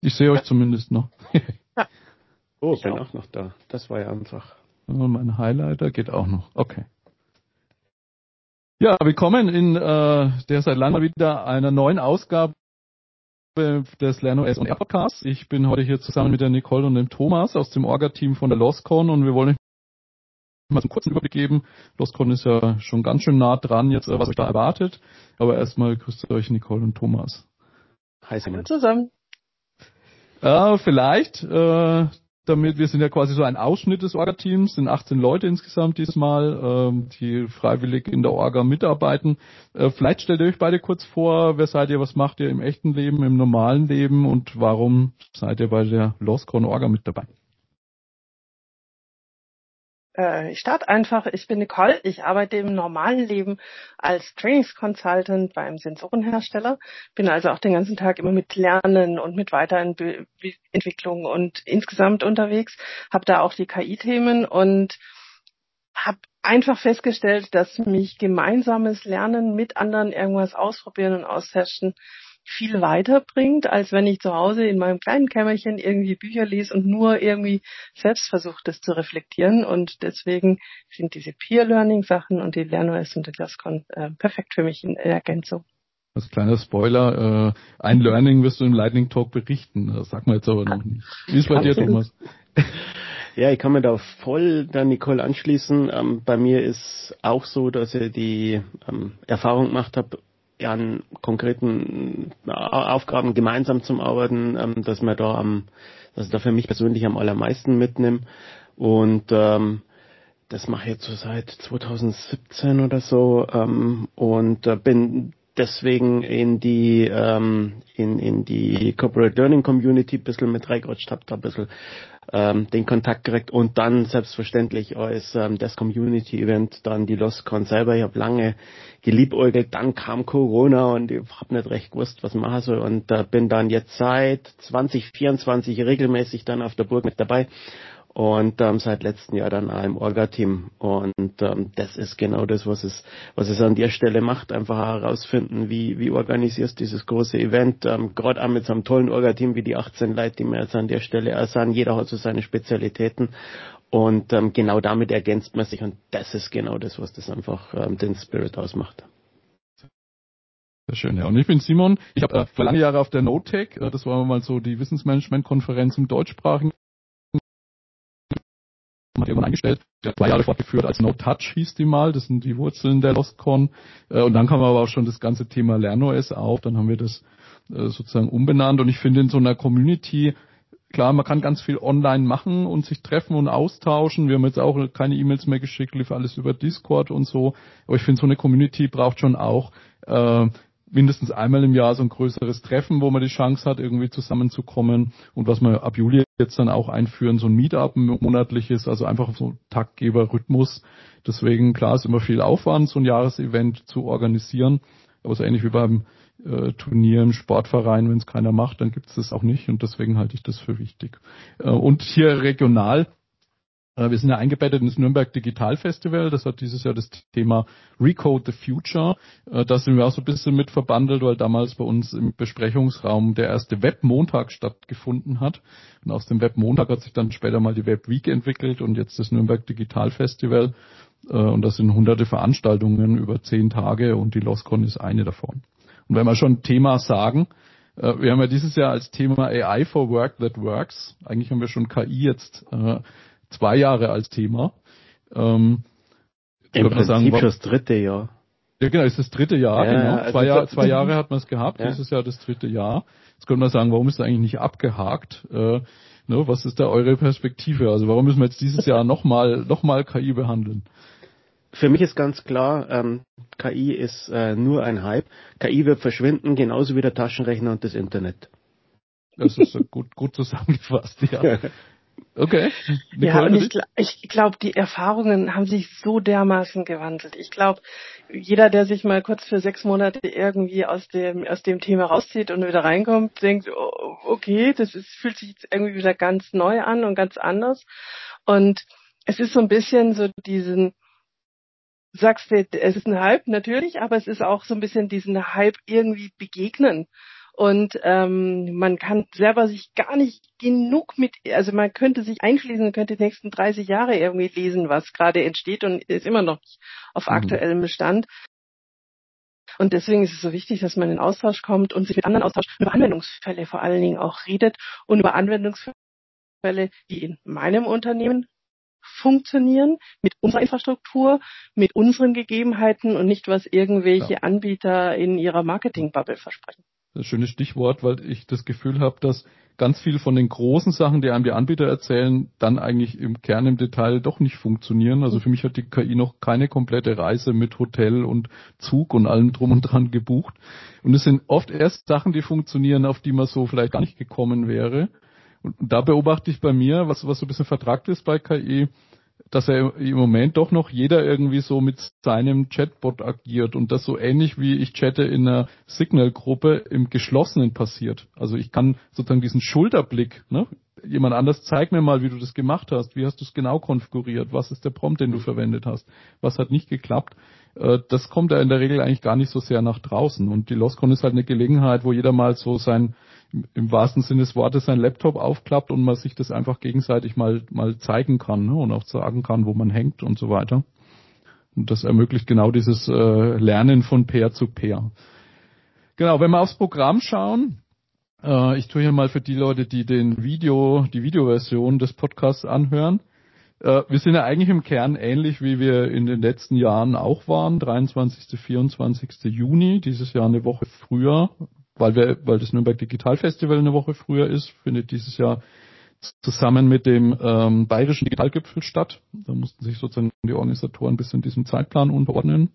Ich sehe euch zumindest noch. Ja. Oh, ich bin auch noch da. Das war ja einfach. Und mein Highlighter geht auch noch. Okay. Ja, willkommen in der seit langem wieder einer neuen Ausgabe des LernOS und Podcasts. Ich bin heute hier zusammen mit der Nicole und dem Thomas aus dem Orga-Team von der LOSCON und wir wollen euch mal so einen kurzen Überblick geben. LOSCON ist ja schon ganz schön nah dran jetzt, was euch da erwartet. Aber erstmal grüßt euch Nicole und Thomas. Hi Simon. Zusammen. Vielleicht, damit wir sind ja quasi so ein Ausschnitt des Orga-Teams, sind 18 Leute insgesamt diesmal, die freiwillig in der Orga mitarbeiten. Vielleicht stellt ihr euch beide kurz vor, wer seid ihr, was macht ihr im echten Leben, im normalen Leben und warum seid ihr bei der LOSCON Orga mit dabei? Ich starte einfach. Ich bin Nicole. Ich arbeite im normalen Leben als Trainingsconsultant beim Sensorenhersteller. Bin also auch den ganzen Tag immer mit Lernen und mit Weiterentwicklung und insgesamt unterwegs. Habe da auch die KI-Themen und habe einfach festgestellt, dass mich gemeinsames Lernen mit anderen irgendwas ausprobieren und austesten viel weiterbringt, als wenn ich zu Hause in meinem kleinen Kämmerchen irgendwie Bücher lese und nur irgendwie selbst versuche, das zu reflektieren. Und deswegen sind diese Peer-Learning-Sachen und die LernOS und die LOSCON perfekt für mich in Ergänzung. Als kleiner Spoiler, ein Learning wirst du im Lightning Talk berichten. Das sagt man jetzt aber noch nicht. Wie ist bei dir, Thomas? Ja, ich kann mir da voll der Nicole anschließen. Bei mir ist auch so, dass ich die Erfahrung gemacht habe, an konkreten Aufgaben gemeinsam zum Arbeiten, dass ich da für mich persönlich am allermeisten mitnehme. Und das mache ich jetzt so seit 2017 oder so und bin deswegen in die Corporate Learning Community ein bisschen mit reingerutscht, habe da ein bisschen den Kontakt gekriegt und dann selbstverständlich als das Community-Event dann die LOSCON selber. Ich habe lange geliebäugelt, dann kam Corona und ich habe nicht recht gewusst, was machen soll und bin dann jetzt seit 2024 regelmäßig dann auf der Burg mit dabei und seit letztem Jahr dann auch im Orga-Team und das ist genau das, was es an der Stelle macht, einfach herausfinden, wie organisierst du dieses große Event, gerade auch mit so einem tollen Orga-Team wie die 18 Leute, die wir jetzt an der Stelle auch sind, jeder hat so seine Spezialitäten und genau damit ergänzt man sich und das ist genau das, was das einfach den Spirit ausmacht. Sehr schön, ja. Und ich bin Simon, ich habe vor lange Jahre auf der NoTech, das war mal so die Wissensmanagement-Konferenz im deutschsprachigen, hat irgendwann eingestellt, der hat 2 Jahre fortgeführt als No Touch hieß die mal, das sind die Wurzeln der LOSCON und dann kam aber auch schon das ganze Thema LernOS auf, dann haben wir das sozusagen umbenannt und ich finde in so einer Community, klar, man kann ganz viel online machen und sich treffen und austauschen, wir haben jetzt auch keine E-Mails mehr geschickt, lief alles über Discord und so, aber ich finde so eine Community braucht schon auch mindestens einmal im Jahr so ein größeres Treffen, wo man die Chance hat, irgendwie zusammenzukommen und was wir ab Juli jetzt dann auch einführen, so ein Meetup, ein monatliches, also einfach so Taktgeber-Rhythmus. Deswegen, klar, ist immer viel Aufwand, so ein Jahresevent zu organisieren, aber so ähnlich wie beim Turnier im Sportverein, wenn es keiner macht, dann gibt es das auch nicht und deswegen halte ich das für wichtig. Und hier regional, wir sind ja eingebettet ins Nürnberg Digital Festival. Das hat dieses Jahr das Thema Recode the Future. Da sind wir auch so ein bisschen mit verbandelt, weil damals bei uns im Besprechungsraum der erste Webmontag stattgefunden hat. Und aus dem Webmontag hat sich dann später mal die Webweek entwickelt und jetzt das Nürnberg Digital Festival. Und das sind hunderte Veranstaltungen über 10 Tage und die LOSCON ist eine davon. Und wenn wir schon Thema sagen, wir haben ja dieses Jahr als Thema AI for Work That Works. Eigentlich haben wir schon KI jetzt 2 Jahre als Thema. Im Prinzip sagen, schon das 3. Jahr. Ja, genau, ist das 3. Jahr, ja, genau. Also 2 Jahre hat man es gehabt, ja. dieses Jahr das 3. Jahr. Jetzt könnte man sagen, warum ist das eigentlich nicht abgehakt? Was ist da eure Perspektive? Also warum müssen wir jetzt dieses Jahr nochmal KI behandeln? Für mich ist ganz klar, KI ist nur ein Hype. KI wird verschwinden, genauso wie der Taschenrechner und das Internet. Das ist gut zusammengefasst, ja. Okay. Nicole, ja, und ich glaube, die Erfahrungen haben sich so dermaßen gewandelt. Ich glaube, jeder, der sich mal kurz für 6 Monate irgendwie aus dem Thema rauszieht und wieder reinkommt, denkt, oh, okay, fühlt sich jetzt irgendwie wieder ganz neu an und ganz anders. Und es ist so ein bisschen so sagst du, es ist ein Hype, natürlich, aber es ist auch so ein bisschen diesen Hype irgendwie begegnen. und man kann selber sich gar nicht genug also man könnte sich einschließen und könnte die nächsten 30 Jahre irgendwie lesen, was gerade entsteht und ist immer noch nicht auf aktuellem Bestand. Und deswegen ist es so wichtig, dass man in Austausch kommt und sich mit anderen austauscht, über Anwendungsfälle vor allen Dingen auch redet und über Anwendungsfälle, die in meinem Unternehmen funktionieren, mit unserer Infrastruktur, mit unseren Gegebenheiten und nicht, was irgendwelche Anbieter in ihrer Marketingbubble versprechen. Das ist ein schönes Stichwort, weil ich das Gefühl habe, dass ganz viel von den großen Sachen, die einem die Anbieter erzählen, dann eigentlich im Kern im Detail doch nicht funktionieren. Also für mich hat die KI noch keine komplette Reise mit Hotel und Zug und allem drum und dran gebucht. Und es sind oft erst Sachen, die funktionieren, auf die man so vielleicht gar nicht gekommen wäre. Und da beobachte ich bei mir, was so ein bisschen vertrackt ist bei KI, dass er im Moment doch noch jeder irgendwie so mit seinem Chatbot agiert und das so ähnlich wie ich chatte in einer Signal-Gruppe im Geschlossenen passiert. Also ich kann sozusagen diesen Schulterblick, ne? Jemand anders, zeig mir mal, wie du das gemacht hast, wie hast du es genau konfiguriert, was ist der Prompt, den du verwendet hast, was hat nicht geklappt. Das kommt ja in der Regel eigentlich gar nicht so sehr nach draußen und die LOSCON ist halt eine Gelegenheit, wo jeder mal so im wahrsten Sinne des Wortes sein Laptop aufklappt und man sich das einfach gegenseitig mal zeigen kann, ne? Und auch sagen kann, wo man hängt und so weiter. Und das ermöglicht genau dieses Lernen von Pair zu Pair. Genau, wenn wir aufs Programm schauen, ich tue hier mal für die Leute, die die Videoversion des Podcasts anhören. Wir sind ja eigentlich im Kern ähnlich, wie wir in den letzten Jahren auch waren. 23., 24. Juni, dieses Jahr eine Woche früher, weil das Nürnberg Digital Festival eine Woche früher ist, findet dieses Jahr zusammen mit dem Bayerischen Digitalgipfel statt. Da mussten sich sozusagen die Organisatoren ein bisschen diesem Zeitplan unterordnen.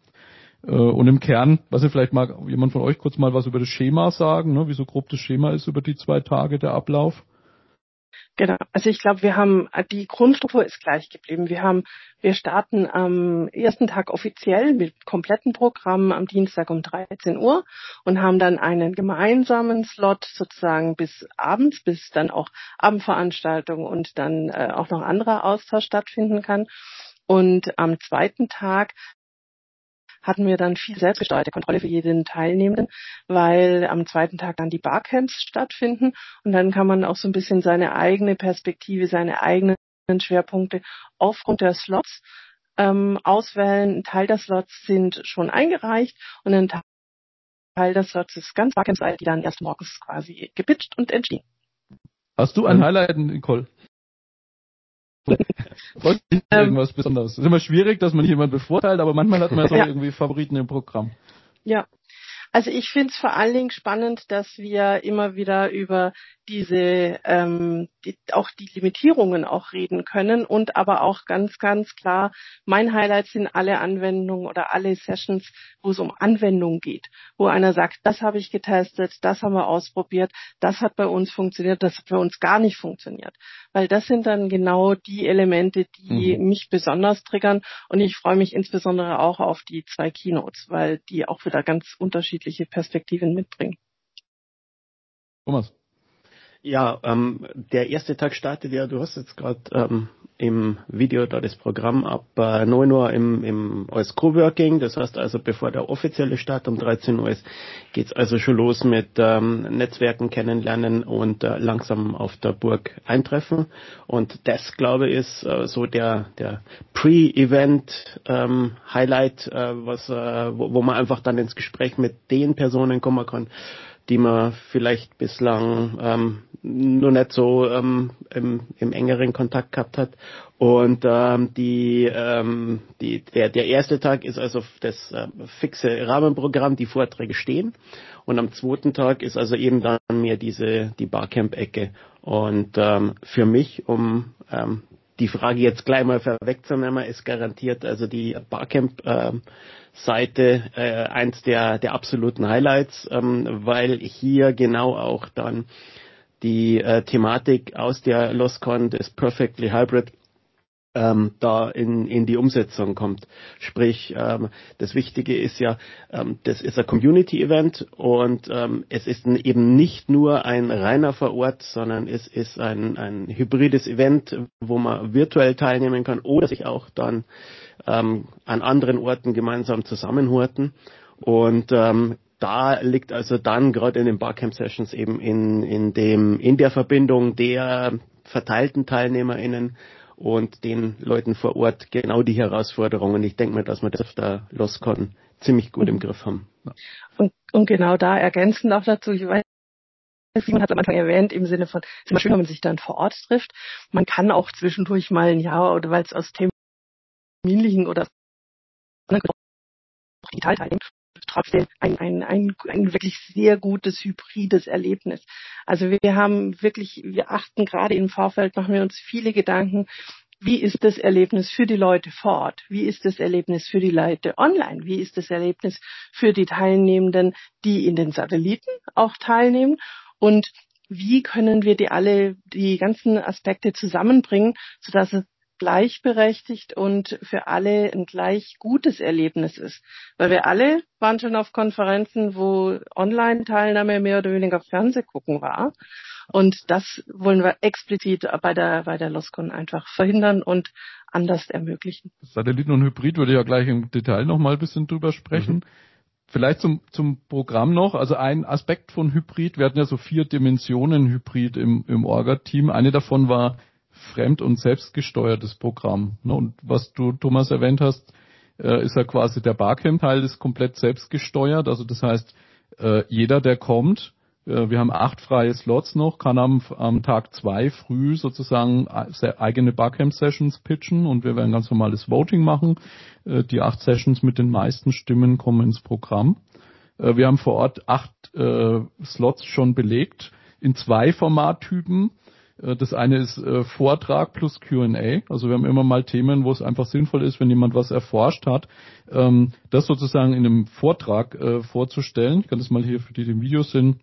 Und im Kern, vielleicht mag jemand von euch kurz mal was über das Schema sagen, ne, wie so grob das Schema ist über die 2 Tage der Ablauf. Genau, also ich glaube, die Grundstruktur ist gleich geblieben. Wir starten am ersten Tag offiziell mit kompletten Programm am Dienstag um 13 Uhr und haben dann einen gemeinsamen Slot sozusagen bis abends, bis dann auch Abendveranstaltungen und dann auch noch anderer Austausch stattfinden kann. Und am zweiten Tag hatten wir dann viel selbstgesteuerte Kontrolle für jeden Teilnehmenden, weil am zweiten Tag dann die Barcamps stattfinden und dann kann man auch so ein bisschen seine eigene Perspektive, seine eigenen Schwerpunkte aufgrund der Slots auswählen. Ein Teil der Slots sind schon eingereicht und ein Teil der Slots ist ganz Barcamps, die dann erst morgens quasi gepitcht und entstehen. Hast du ein Highlight, Nicole? Freut dich irgendwas Besonderes? Es ist immer schwierig, dass man nicht jemanden bevorteilt, aber manchmal hat man so irgendwie Favoriten im Programm. Ja, also ich finde es vor allen Dingen spannend, dass wir immer wieder über diese auch die Limitierungen auch reden können und aber auch ganz, ganz klar, mein Highlight sind alle Anwendungen oder alle Sessions, wo es um Anwendungen geht, wo einer sagt, das habe ich getestet, das haben wir ausprobiert, das hat bei uns funktioniert, das hat bei uns gar nicht funktioniert. Weil das sind dann genau die Elemente, die mich besonders triggern und ich freue mich insbesondere auch auf die 2 Keynotes, weil die auch wieder ganz unterschiedliche Perspektiven mitbringen. Thomas. Ja, der erste Tag startet ja, du hast jetzt gerade im Video da das Programm ab 9 Uhr als Coworking, das heißt also bevor der offizielle Start um 13 Uhr ist, geht's also schon los mit Netzwerken kennenlernen und langsam auf der Burg eintreffen und das, glaube ich, ist so der Pre-Event Highlight, wo man einfach dann ins Gespräch mit den Personen kommen kann, die man vielleicht bislang nur nicht so im engeren Kontakt gehabt hat. Und der erste Tag ist also das fixe Rahmenprogramm, die Vorträge stehen. Und am zweiten Tag ist also eben dann mehr die Barcamp-Ecke. Und für mich, die Frage jetzt gleich mal vorwegzunehmen, ist garantiert also die Barcamp-Seite eins der absoluten Highlights, weil hier genau auch dann die Thematik aus der LOSCON des Perfectly Hybrid da in die Umsetzung kommt. Sprich, das Wichtige ist ja, das ist ein Community-Event und es ist eben nicht nur ein reiner vor Ort, sondern es ist ein hybrides Event, wo man virtuell teilnehmen kann oder sich auch dann an anderen Orten gemeinsam zusammenhorten. Und da liegt also dann gerade in den Barcamp-Sessions eben in der Verbindung der verteilten TeilnehmerInnen und den Leuten vor Ort genau die Herausforderungen. Ich denke mal, dass wir das auf der LOSCON ziemlich gut im Griff haben. Und genau da ergänzend auch dazu, ich weiß, Simon hat es am Anfang erwähnt, im Sinne von, es ist immer schön, wenn man sich dann vor Ort trifft. Man kann auch zwischendurch mal ein Jahr oder weil es aus terminlichen oder digital teilnimmt, trotzdem ein wirklich sehr gutes hybrides Erlebnis. Also wir achten gerade im Vorfeld, machen wir uns viele Gedanken, wie ist das Erlebnis für die Leute vor Ort? Wie ist das Erlebnis für die Leute online? Wie ist das Erlebnis für die Teilnehmenden, die in den Satelliten auch teilnehmen? Und wie können wir die ganzen Aspekte zusammenbringen, sodass es gleichberechtigt und für alle ein gleich gutes Erlebnis ist? Weil wir alle waren schon auf Konferenzen, wo Online-Teilnahme mehr oder weniger Fernsehgucken war. Und das wollen wir explizit bei der LOSCON einfach verhindern und anders ermöglichen. Satelliten und Hybrid würde ich ja gleich im Detail noch mal ein bisschen drüber sprechen. Vielleicht zum Programm noch. Also ein Aspekt von Hybrid, wir hatten ja so 4 Dimensionen Hybrid im Orga-Team. Eine davon war fremd- und selbstgesteuertes Programm. Und was du, Thomas, erwähnt hast, ist ja quasi der Barcamp-Teil, ist komplett selbstgesteuert. Also das heißt, jeder, der kommt, wir haben 8 freie Slots noch, kann am Tag 2 früh sozusagen eigene Barcamp-Sessions pitchen und wir werden ganz normales Voting machen. Die 8 Sessions mit den meisten Stimmen kommen ins Programm. Wir haben vor Ort 8 Slots schon belegt in 2 Formattypen. Das eine ist Vortrag plus Q&A. Also wir haben immer mal Themen, wo es einfach sinnvoll ist, wenn jemand was erforscht hat, das sozusagen in einem Vortrag vorzustellen. Ich kann das mal hier für die im Video sind,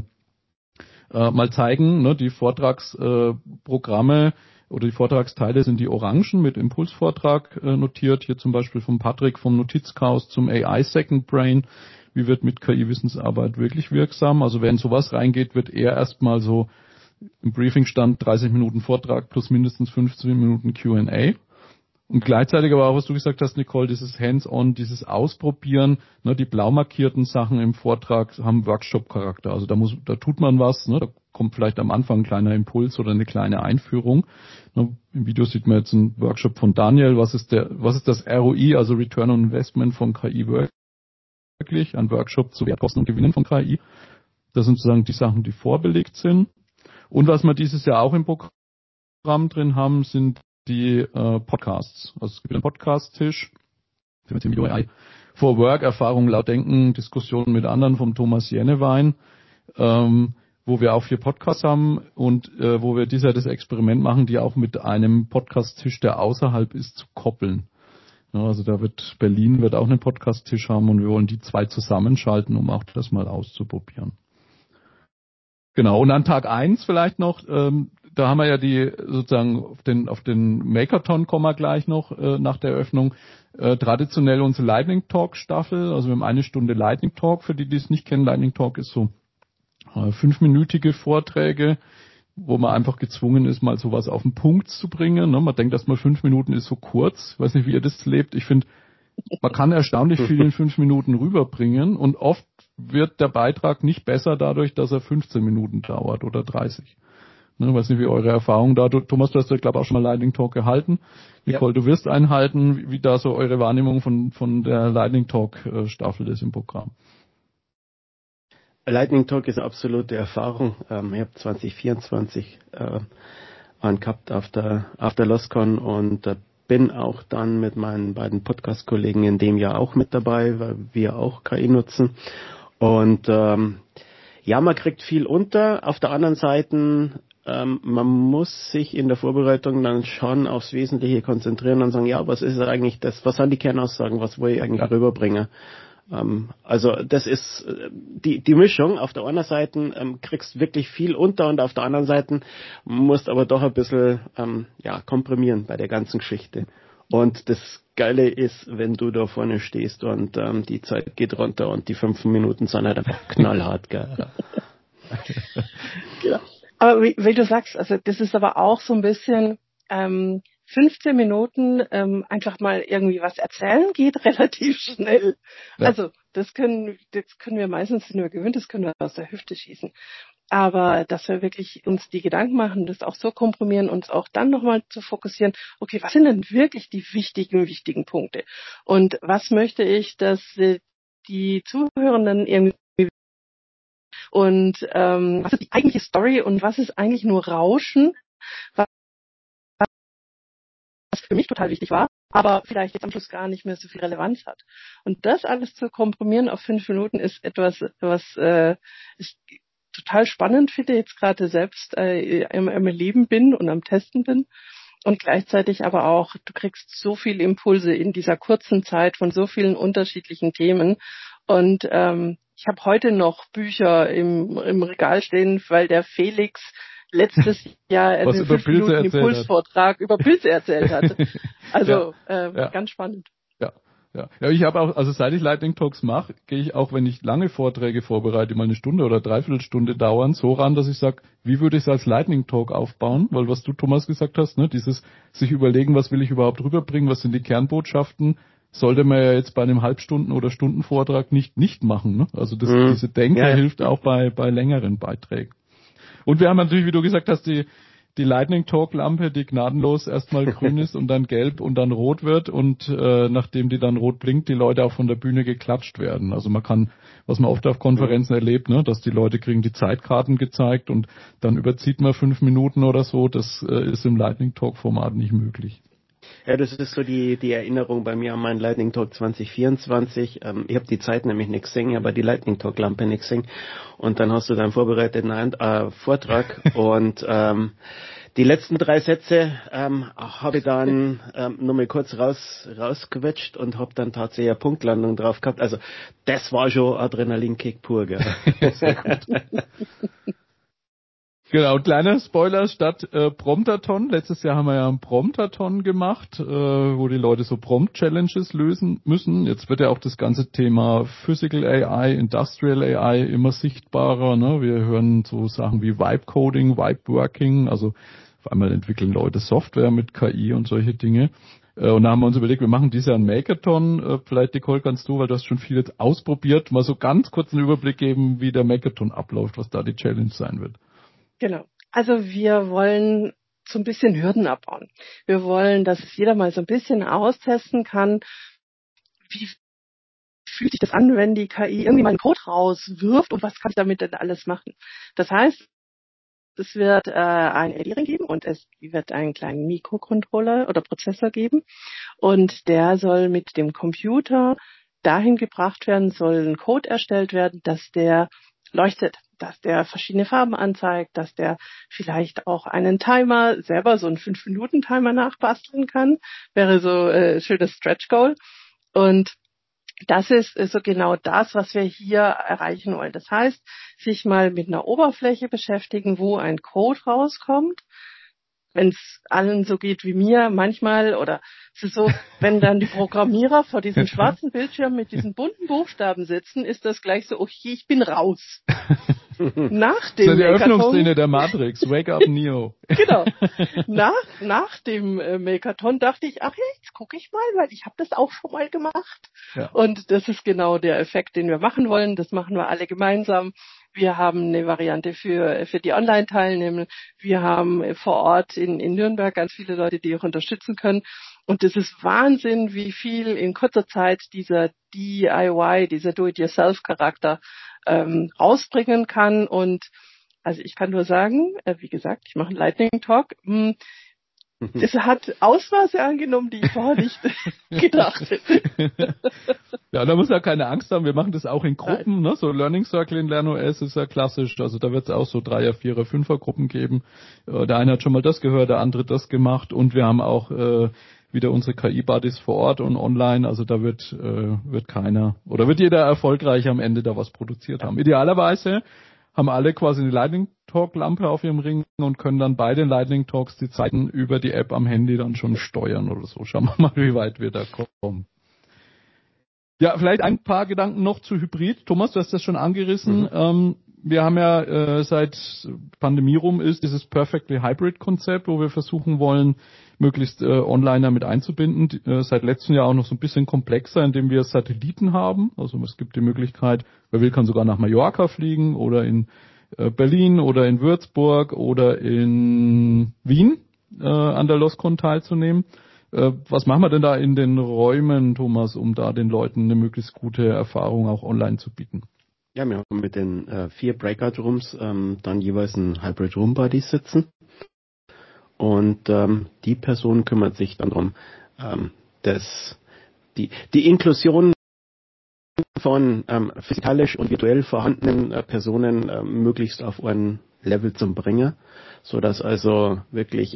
mal zeigen. Ne? Die Vortragsprogramme oder die Vortragsteile sind die orangen mit Impulsvortrag notiert. Hier zum Beispiel von Patrick vom Notizchaos zum AI Second Brain. Wie wird mit KI-Wissensarbeit wirklich wirksam? Also wer in sowas reingeht, wird eher erstmal so im Briefing stand 30 Minuten Vortrag plus mindestens 15 Minuten Q&A. Und gleichzeitig aber auch, was du gesagt hast, Nicole, dieses Hands-on, dieses Ausprobieren, ne, die blau markierten Sachen im Vortrag haben Workshop-Charakter. Also da tut man was, ne, da kommt vielleicht am Anfang ein kleiner Impuls oder eine kleine Einführung. Ne, im Video sieht man jetzt einen Workshop von Daniel. Was ist das ROI, also Return on Investment von KI wirklich? Ein Workshop zu Wertkosten und Gewinnen von KI. Das sind sozusagen die Sachen, die vorbelegt sind. Und was wir dieses Jahr auch im Programm drin haben, sind die Podcasts. Also es gibt einen Podcast-Tisch mit dem AI for Work, Erfahrung laut Denken, Diskussionen mit anderen vom Thomas Jennewein, wo wir auch 4 Podcasts haben und wo wir dieses Jahr das Experiment machen, die auch mit einem Podcast-Tisch, der außerhalb ist, zu koppeln. Ja, also Berlin wird auch einen Podcast-Tisch haben und wir wollen die 2 zusammenschalten, um auch das mal auszuprobieren. Genau, und an Tag 1 vielleicht noch, da haben wir ja die sozusagen auf den Makerton kommen wir gleich noch nach der Eröffnung, traditionell unsere Lightning Talk Staffel, also wir haben 1 Stunde Lightning Talk, für die es nicht kennen. Lightning Talk ist so 5-minütige Vorträge, wo man einfach gezwungen ist, mal sowas auf den Punkt zu bringen. Ne? Man denkt erstmal 5 Minuten ist so kurz, ich weiß nicht, wie ihr das lebt, ich finde, man kann erstaunlich viel in 5 Minuten rüberbringen und oft wird der Beitrag nicht besser dadurch, dass er 15 Minuten dauert oder 30. Ne, weiß nicht, wie eure Erfahrung da. Thomas, du hast ja, glaube ich, auch schon mal Lightning Talk gehalten. Nicole, du wirst einhalten, wie da so eure Wahrnehmung von der Lightning Talk Staffel ist im Programm. Lightning Talk ist eine absolute Erfahrung. Ich habe 2024 angehabt auf der LOSCON und bin auch dann mit meinen beiden Podcast-Kollegen in dem Jahr auch mit dabei, weil wir auch KI nutzen. Und man kriegt viel unter. Auf der anderen Seite, man muss sich in der Vorbereitung dann schon aufs Wesentliche konzentrieren und sagen, ja, was ist eigentlich das, was sind die Kernaussagen, was will ich eigentlich rüberbringen? Also das ist die Mischung. Auf der einen Seite kriegst wirklich viel unter und auf der anderen Seite musst aber doch ein bisschen komprimieren bei der ganzen Geschichte. Und das Geile ist, wenn du da vorne stehst und die Zeit geht runter und die 5 Minuten sind halt einfach knallhart, gell? Genau. Aber wie du sagst, also das ist aber auch so ein bisschen 15 Minuten einfach mal irgendwie was erzählen geht relativ schnell. Ja. Also das können wir meistens, sind wir gewöhnt, das können wir aus der Hüfte schießen. Aber dass wir wirklich uns die Gedanken machen, das auch so komprimieren, uns auch dann nochmal zu fokussieren, okay, was sind denn wirklich die wichtigen Punkte? Und was möchte ich, dass die Zuhörenden irgendwie und was ist die eigentliche Story und was ist eigentlich nur Rauschen, was für mich total wichtig war, aber vielleicht jetzt am Schluss gar nicht mehr so viel Relevanz hat. Und das alles zu komprimieren auf 5 Minuten ist etwas, was ich total spannend finde, jetzt gerade selbst im Leben bin und am Testen bin. Und gleichzeitig aber auch, du kriegst so viele Impulse in dieser kurzen Zeit von so vielen unterschiedlichen Themen. Und ich habe heute noch Bücher im Regal stehen, weil der Felix letztes Jahr einen 5 Minuten Impulsvortrag über Pilze erzählt hat. Also ganz spannend. Ja, ich habe auch, also seit ich Lightning Talks mache, gehe ich auch, wenn ich lange Vorträge vorbereite, die mal eine Stunde oder 3/4 dauern, so ran, dass ich sage, wie würde ich es als Lightning Talk aufbauen? Weil was du, Thomas, gesagt hast, ne, dieses sich überlegen, was will ich überhaupt rüberbringen, was sind die Kernbotschaften, sollte man ja jetzt bei einem Halbstunden- oder Stundenvortrag nicht machen. Ne? Also diese Denke hilft auch bei längeren Beiträgen. Und wir haben natürlich, wie du gesagt hast, die Lightning Talk Lampe, die gnadenlos erstmal grün ist und dann gelb und dann rot wird und nachdem die dann rot blinkt, die Leute auch von der Bühne geklatscht werden. Also man kann, was man oft auf Konferenzen erlebt, ne, dass die Leute kriegen die Zeitkarten gezeigt und dann überzieht man 5 Minuten oder so. Das ist im Lightning Talk Format nicht möglich. Ja, das ist so die Erinnerung bei mir an meinen Lightning Talk 2024. Ich habe die Zeit nämlich nicht gesehen, aber die Lightning Talk Lampe nicht gesehen. Und dann hast du deinen vorbereiteten Vortrag und die letzten 3 Sätze habe ich dann nochmal kurz rausgequetscht und habe dann tatsächlich eine Punktlandung drauf gehabt. Also das war schon Adrenalinkick pur, gell? Sehr gut. Genau, kleiner Spoiler statt Promptathon. Letztes Jahr haben wir ja einen Promptathon gemacht, wo die Leute so Prompt-Challenges lösen müssen. Jetzt wird ja auch das ganze Thema Physical AI, Industrial AI immer sichtbarer. Ne? Wir hören so Sachen wie Vibe-Coding, Vibe-Working, also auf einmal entwickeln Leute Software mit KI und solche Dinge. Und da haben wir uns überlegt, wir machen dieses Jahr einen Makeathon. Vielleicht, Nicole, kannst du, weil du hast schon vieles ausprobiert, mal so ganz kurz einen Überblick geben, wie der Makeathon abläuft, was da die Challenge sein wird. Genau. Also wir wollen so ein bisschen Hürden abbauen. Wir wollen, dass es jeder mal so ein bisschen austesten kann, wie fühlt sich das an, wenn die KI irgendwie mal einen Code rauswirft und was kann ich damit denn alles machen. Das heißt, es wird ein Editing geben und es wird einen kleinen Mikrocontroller oder Prozessor geben und der soll mit dem Computer dahin gebracht werden, soll ein Code erstellt werden, dass der leuchtet, dass der verschiedene Farben anzeigt, dass der vielleicht auch einen Timer, selber so einen 5-Minuten-Timer nachbasteln kann, wäre so schönes Stretch-Goal. Und das ist so genau das, was wir hier erreichen wollen. Das heißt, sich mal mit einer Oberfläche beschäftigen, wo ein Code rauskommt. Wenn es allen so geht wie mir manchmal, oder es ist so, wenn dann die Programmierer vor diesem schwarzen Bildschirm mit diesen bunten Buchstaben sitzen, ist das gleich so, okay, ich bin raus. Nach dem das ist die Eröffnungsszene der Matrix, Wake Up Neo. Genau. Nach dem Makeathon dachte ich, ach ja, jetzt gucke ich mal, weil ich habe das auch schon mal gemacht. Ja. Und das ist genau der Effekt, den wir machen wollen. Das machen wir alle gemeinsam. Wir haben eine Variante für die Online-Teilnehmer. Wir haben vor Ort in Nürnberg ganz viele Leute, die auch unterstützen können. Und das ist Wahnsinn, wie viel in kurzer Zeit dieser DIY, dieser Do-it-yourself-Charakter rausbringen kann. Und also ich kann nur sagen, wie gesagt, ich mache einen Lightning Talk. Das hat Ausmaße angenommen, die ich vorher nicht gedacht hätte. Ja, da muss ja keine Angst haben. Wir machen das auch in Gruppen, ne? So Learning Circle in LernOS ist ja klassisch. Also da wird es auch so 3er, 4er, 5er Gruppen geben. Der eine hat schon mal das gehört, der andere das gemacht. Und wir haben auch wieder unsere KI-Buddies vor Ort und online. Also da wird keiner oder wird jeder erfolgreich am Ende da was produziert haben. Idealerweise haben alle quasi eine Lightning Talk Lampe auf ihrem Ring und können dann bei den Lightning Talks die Zeiten über die App am Handy dann schon steuern oder so. Schauen wir mal, wie weit wir da kommen. Ja, vielleicht ein paar Gedanken noch zu Hybrid. Thomas, du hast das schon angerissen. wir haben ja seit Pandemie rum ist dieses Perfectly Hybrid Konzept, wo wir versuchen wollen, möglichst Onliner mit einzubinden. Seit letztem Jahr auch noch so ein bisschen komplexer, indem wir Satelliten haben. Also es gibt die Möglichkeit, wer will, kann sogar nach Mallorca fliegen oder in Berlin oder in Würzburg oder in Wien an der LOSCON teilzunehmen. Was machen wir denn da in den Räumen, Thomas, um da den Leuten eine möglichst gute Erfahrung auch online zu bieten? Ja, wir haben mit den 4 Breakout-Rooms dann jeweils ein Hybrid Room Buddy sitzen. Und die Person kümmert sich dann darum, die Inklusion von physikalisch und virtuell vorhandenen Personen möglichst auf ein Level zu bringen, so dass also wirklich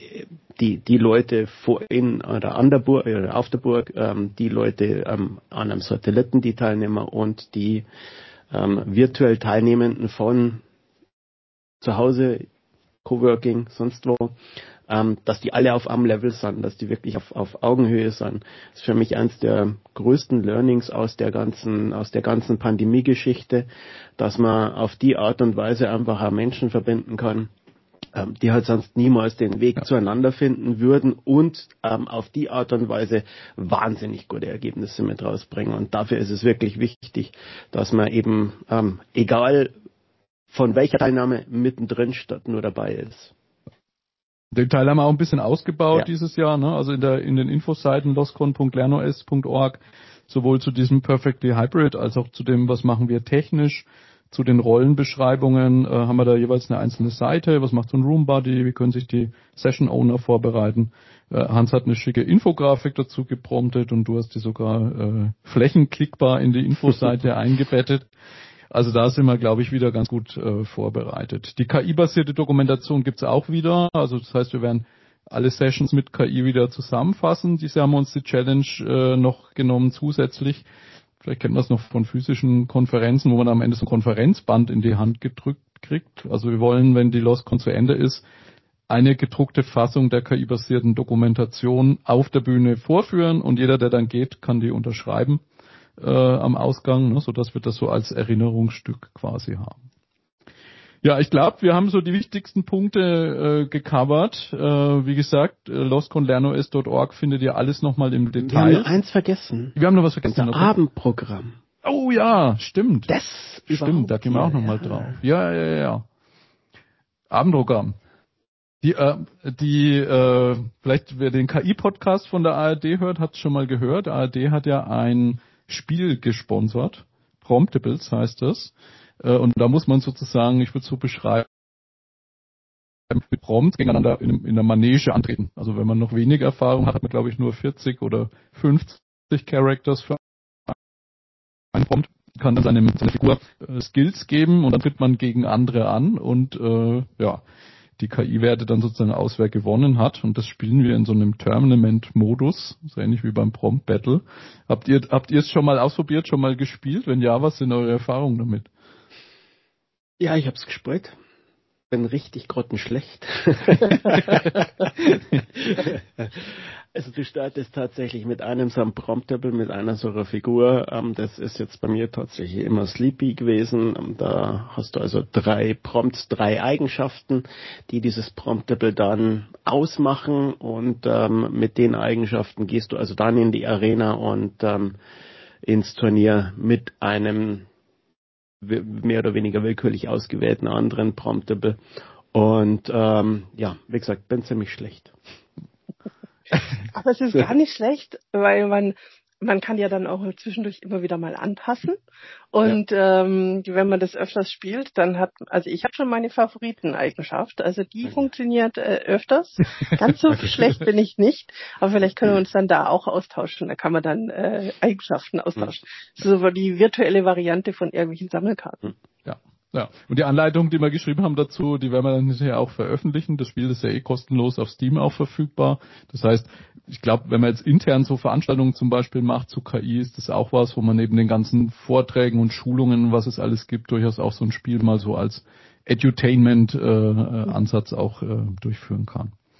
die Leute in oder an der Burg oder auf der Burg, die Leute an einem Satelliten, die Teilnehmer und die virtuell Teilnehmenden von zu Hause, Coworking, sonst wo, dass die alle auf einem Level sind, dass die wirklich auf Augenhöhe sind. Das ist für mich eins der größten Learnings aus der ganzen Pandemie-Geschichte, dass man auf die Art und Weise einfach auch Menschen verbinden kann, die halt sonst niemals den Weg zueinander finden würden und auf die Art und Weise wahnsinnig gute Ergebnisse mit rausbringen. Und dafür ist es wirklich wichtig, dass man eben, egal von welcher Teilnahme mittendrin statt nur dabei ist. Den Teil haben wir auch ein bisschen ausgebaut dieses Jahr, ne? Also in den Infoseiten loscon.lernos.org, sowohl zu diesem Perfectly Hybrid als auch zu dem, was machen wir technisch. Zu den Rollenbeschreibungen haben wir da jeweils eine einzelne Seite. Was macht so ein Room Buddy? Wie können sich die Session Owner vorbereiten? Hans hat eine schicke Infografik dazu gepromptet und du hast die sogar flächenklickbar in die Infoseite eingebettet. Also da sind wir, glaube ich, wieder ganz gut vorbereitet. Die KI-basierte Dokumentation gibt's auch wieder. Also das heißt, wir werden alle Sessions mit KI wieder zusammenfassen. Diese haben wir uns die Challenge noch genommen zusätzlich. Vielleicht kennt man das noch von physischen Konferenzen, wo man am Ende so ein Konferenzband in die Hand gedrückt kriegt. Also wir wollen, wenn die LOSCON zu Ende ist, eine gedruckte Fassung der KI-basierten Dokumentation auf der Bühne vorführen und jeder, der dann geht, kann die unterschreiben am Ausgang, ne, sodass wir das so als Erinnerungsstück quasi haben. Ja, ich glaube, wir haben so die wichtigsten Punkte gecovert. Wie gesagt, losconlernos.org findet ihr alles nochmal im Detail. Wir haben noch eins vergessen. Wir haben noch was vergessen. Unser Abendprogramm. Oh ja, stimmt. Das stimmt, da gehen wir auch nochmal drauf. Ja. Abendprogramm. Vielleicht wer den KI-Podcast von der ARD hört, hat es schon mal gehört. ARD hat ja ein Spiel gesponsert. Promptables heißt das. Und da muss man sozusagen, ich würde es so beschreiben, mit Prompts gegeneinander in der Manege antreten. Also wenn man noch wenig Erfahrung hat, hat man glaube ich nur 40 oder 50 Characters für einen Prompt, kann dann seine Figur Skills geben und dann tritt man gegen andere an und die KI-Werte dann sozusagen aus, wer gewonnen hat. Und das spielen wir in so einem Tournament-Modus, so ähnlich wie beim Prompt-Battle. Habt ihr es schon mal ausprobiert, schon mal gespielt? Wenn ja, was sind eure Erfahrungen damit? Ja, ich hab's gespielt. Bin richtig grottenschlecht. Also du startest tatsächlich mit einem so einem Promptable, mit einer so einer Figur. Das ist jetzt bei mir tatsächlich immer Sleepy gewesen. Da hast du also 3 Prompts, 3 Eigenschaften, die dieses Promptable dann ausmachen. Und mit den Eigenschaften gehst du also dann in die Arena und ins Turnier mit einem mehr oder weniger willkürlich ausgewählten anderen Promptable. Und wie gesagt, bin ziemlich schlecht. Aber es ist gar nicht schlecht, weil man kann ja dann auch zwischendurch immer wieder mal anpassen. Und wenn man das öfters spielt, dann ich habe schon meine Favoriteneigenschaft, also die funktioniert öfters. Ganz so schlecht bin ich nicht, aber vielleicht können wir uns dann da auch austauschen. Da kann man dann Eigenschaften austauschen. So die virtuelle Variante von irgendwelchen Sammelkarten. Ja, und die Anleitung, die wir geschrieben haben dazu, die werden wir dann hinterher auch veröffentlichen. Das Spiel ist ja kostenlos auf Steam auch verfügbar. Das heißt, ich glaube, wenn man jetzt intern so Veranstaltungen zum Beispiel macht zu KI, ist das auch was, wo man neben den ganzen Vorträgen und Schulungen, was es alles gibt, durchaus auch so ein Spiel mal so als Edutainment-Ansatz auch durchführen kann.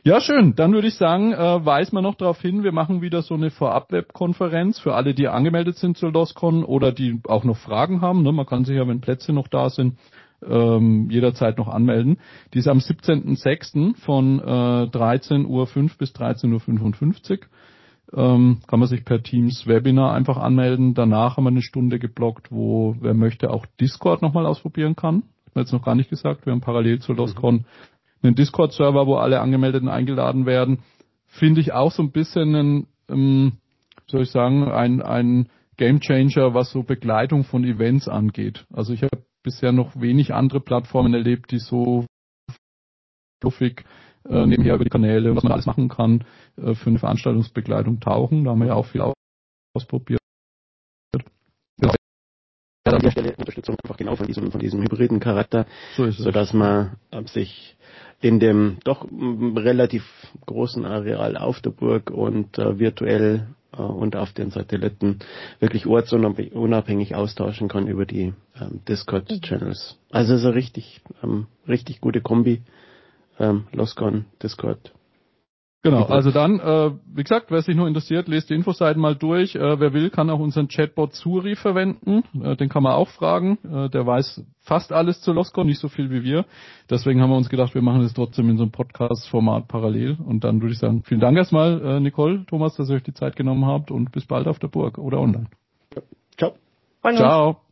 Ja, schön. Dann würde ich sagen, weisen wir noch darauf hin, wir machen wieder so eine Vorab-Web-Konferenz für alle, die angemeldet sind zur LOSCON oder die auch noch Fragen haben. Ne? Man kann sich ja, wenn Plätze noch da sind, jederzeit noch anmelden. Die ist am 17.06. von 13.05 Uhr bis 13.55 Uhr. Kann man sich per Teams Webinar einfach anmelden. Danach haben wir eine Stunde geblockt, wo wer möchte auch Discord nochmal ausprobieren kann. Hat man jetzt noch gar nicht gesagt. Wir haben parallel zur LOSCON einen Discord-Server, wo alle Angemeldeten eingeladen werden. Finde ich auch so ein bisschen soll ich sagen, ein Gamechanger, was so Begleitung von Events angeht. Also ich habe bisher noch wenig andere Plattformen erlebt, die so fluffig nebenher über die Kanäle, was man alles machen kann, für eine Veranstaltungsbegleitung tauchen. Da haben wir ja auch viel ausprobiert. Ja, an der Stelle Unterstützung einfach genau von diesem hybriden Charakter, sodass man sich in dem doch relativ großen Areal auf der Burg und virtuell und auf den Satelliten wirklich ortsunabhängig austauschen kann über die Discord-Channels. Also so richtig gute Kombi. LOSCON, Discord. Genau, also dann, wie gesagt, wer sich nur interessiert, lest die Infoseiten mal durch. Wer will, kann auch unseren Chatbot Suri verwenden. Den kann man auch fragen. Der weiß fast alles zu LOSCON, nicht so viel wie wir. Deswegen haben wir uns gedacht, wir machen das trotzdem in so einem Podcast-Format parallel. Und dann würde ich sagen, vielen Dank erstmal, Nicole, Thomas, dass ihr euch die Zeit genommen habt und bis bald auf der Burg oder online. Ciao. Ciao.